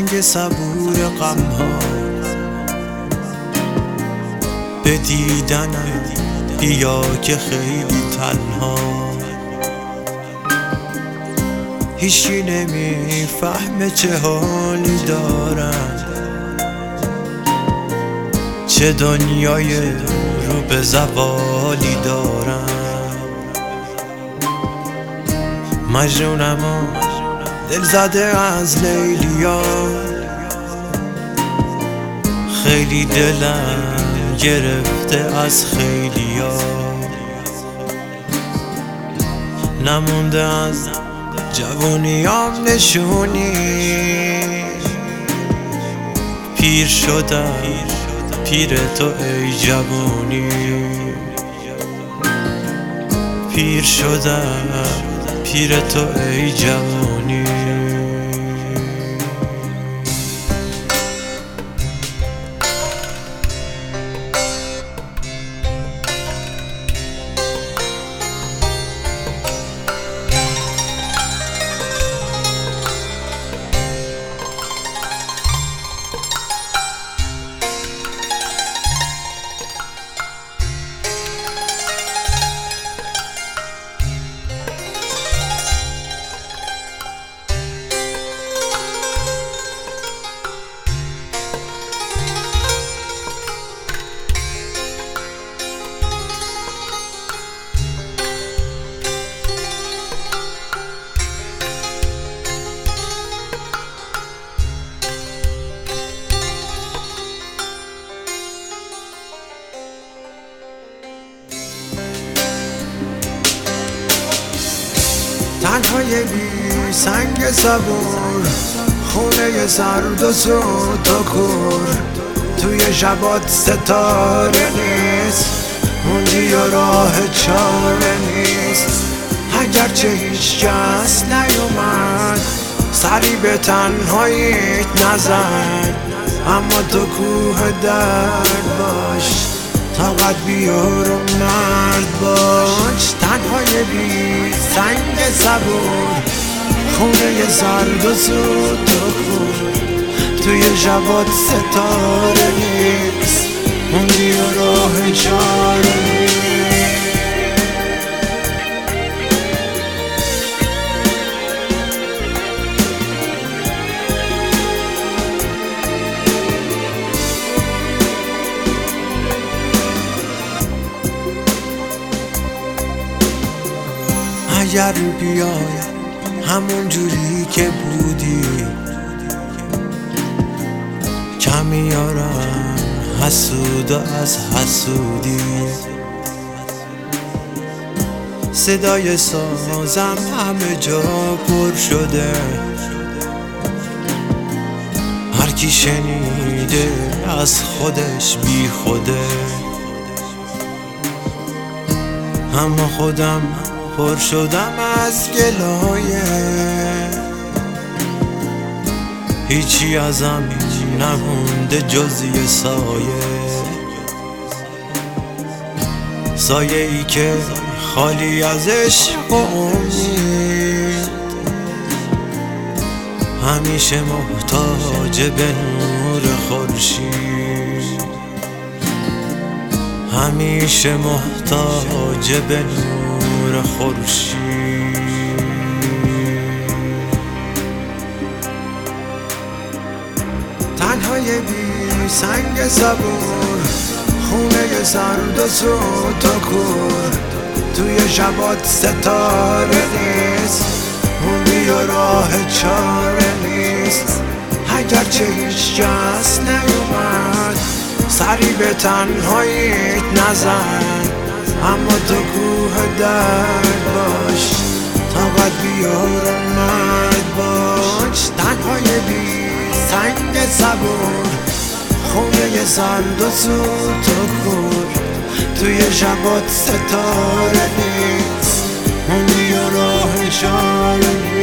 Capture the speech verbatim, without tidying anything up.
سنگ صبور غم ها به دیدنم بیا که خیلی تنها، هیچی نمیفهمه چه حالی دارم، چه دنیای رو به زوالی دارم. مجنونم و دل زده از لیلیا، خیلی دلم گرفته از خیلیا، نمونده از جوونیام نشونی، پیر شدم پیر تو ای جوونی، پیر شدم پیر تو ای جوونی. تنهای بی سنگ صبور، خونه سرد و سوت و کور، توی شبات ستاره نیست، موندی و راه چاره نیست. اگرچه هیچ کس نیومد سری به تنهاییت نزن، اما تو کوه درد باش، طاقت بیار و مرد باش. تنهای بی سنگ صبور، خونه سرد و سوت و کور، توی شبات ستاره نیست، موندی و راه چاره نیست. اگر بیای همون جوری که بودی، کم میارم حسود از حسودی. صدای سازم همه جا پر شده، هر کی شنیده از خودش بی خوده، اما خودم پر شدم از گلایه، هیچی ازم نمونده جز یه سایه، سایه ای که خالی از عشق و امید، همیشه محتاج به نور خورشید، همیشه محتاج به نور خورشید. تنهای بی سنگ صبور، خونه سرد و سوت و کور، توی شبات ستاره نیست، موندی و راه چاره نیست. اگرچه هیچ کس نیومد سری به تنهاییت نزن، اما تو کوه درد باش، طاقت بیار و مرد باش. تنهای بی سنگ صبور، خونه سرد و سوت و کور، توی شبات ستاره نیست، موندی و راه چاره نیست.